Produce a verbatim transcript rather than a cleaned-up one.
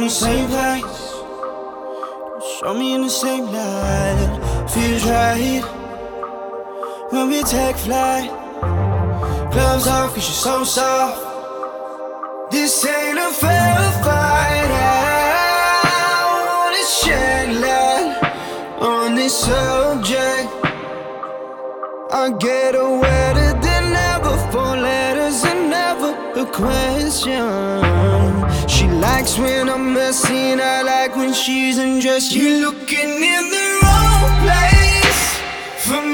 the same place. Show me in the same light. Feels right when we take flight. Gloves off cause you're so soft. This ain't a fair fight. I wanna shed light on this subject. I get her wetter than ever. Four letters and never a question. She likes when I'm messy and I like when she's undressed. You're looking in the wrong place for me.